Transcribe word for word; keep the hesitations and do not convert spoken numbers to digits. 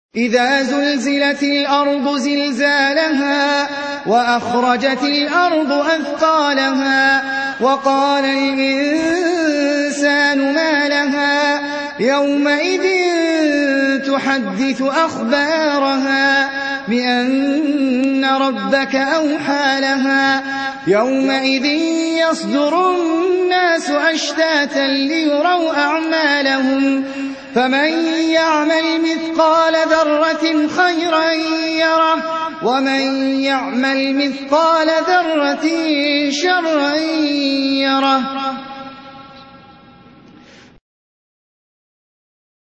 إذا زلزلت الأرض زلزالها وأخرجت الأرض أثقالها وقال الإنسان ما لها يومئذ تحدث أخبارها بأن ربك أوحى لها يومئذ يصدر الناس أشتاتا ليروا أعمالهم فمن يعمل مثقال ذرة خيرا يره ومن يعمل مثقال ذرة شرا يره